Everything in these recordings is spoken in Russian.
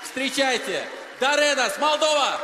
Встречайте, Даренас, Молдова!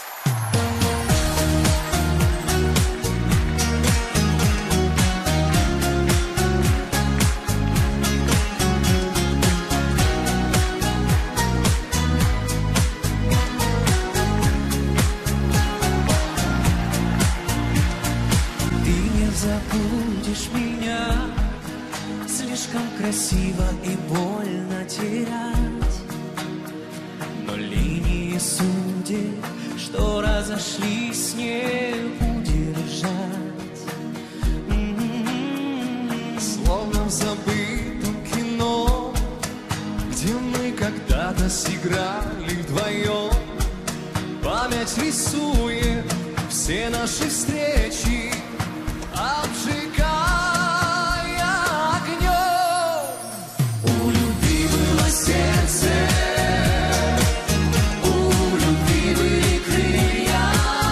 Забудешь меня, слишком красиво и больно терять. Но линии судеб, что разошлись, не удержать. Словно в забытом кино, где мы когда-то сыграли вдвоем. Память рисует все наши встречи, обжигая огнем. У любви было сердце, у любви были крылья.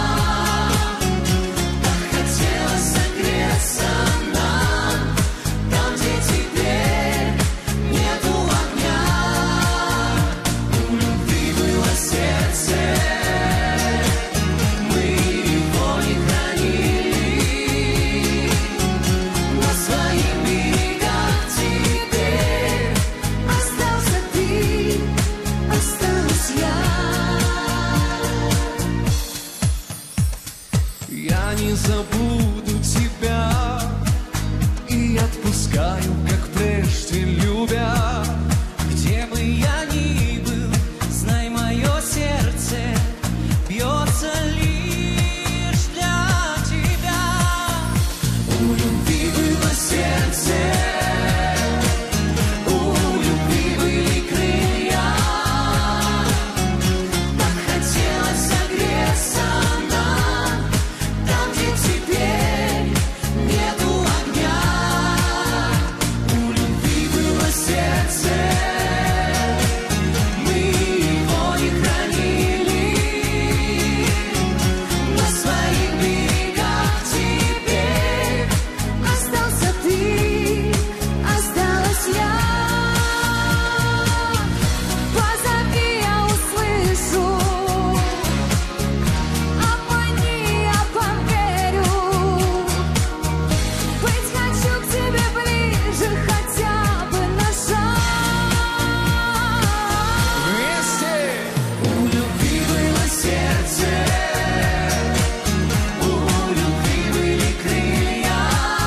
Так хотелось согреться нам, там, где теперь нету огня. У любви было сердце, мы его не хранили. Не забуду тебя и отпускаю, как прежде любя. Где бы я ни был, знай, мое сердце бьется лишь для тебя. У любви было сердце, у любви были крылья. Так хотелось согреться нам, там, где теперь нету огня. У любви было сердце, мы его не хранили. На своих берегах теперь остался ты, осталась я. Позови, я услышу, обмани, я поверю. Быть хочу к тебе ближе, хотя бы на шаг. Вместе! У любви было сердце, у любви были крылья.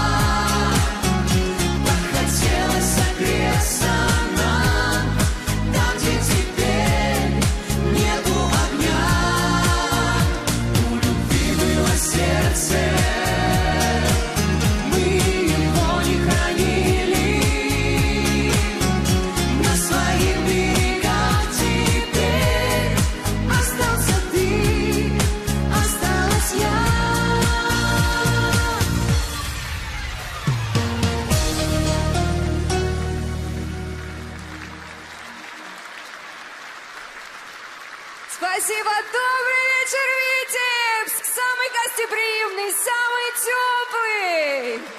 Так хотелось согреться нам, там, где теперь нету огня. У любви было сердце, мы его не хранили. На своих берегах теперь остался ты, осталась я. Спасибо, добрый вечер, Витебск! Самый гостеприимный, самый теплый!